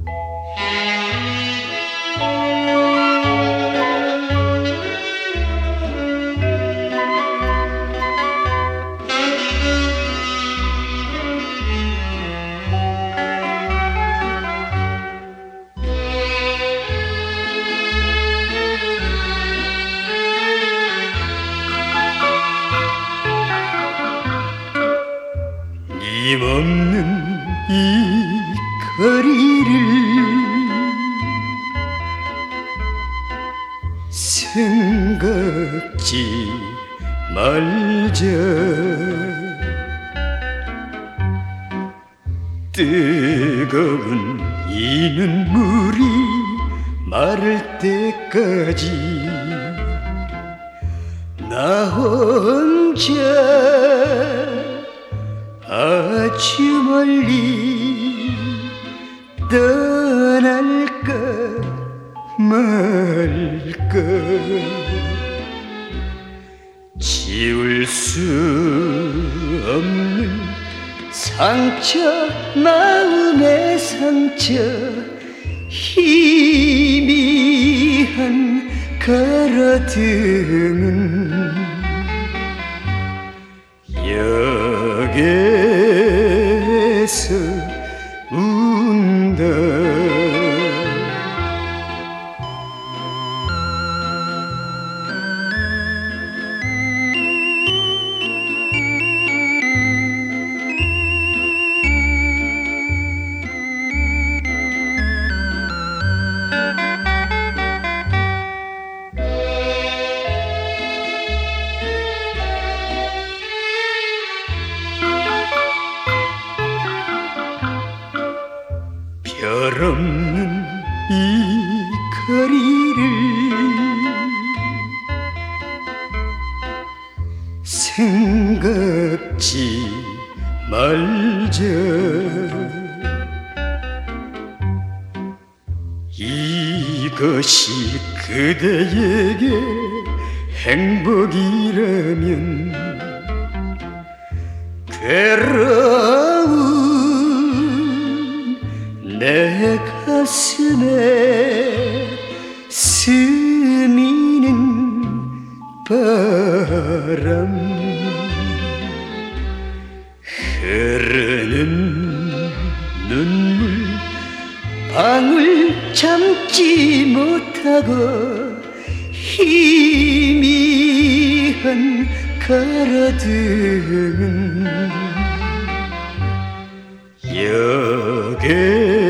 힘없는 이 거리를 생각지 말자. 뜨거운 이 눈물이 마를 때까지 나 혼자 아주 멀리 떠날까 말까. 지울 수 없는 상처, 마음의 상처, 희미한 가라등은 역에서 운다. 별 없는 이 거리를 생각지 말자. 이것이 그대에게 행복이라면 괴로운 내 가슴에 스미는 바람, 흐르는 눈물 방울 참지 못하고 희미한 가라등은 역에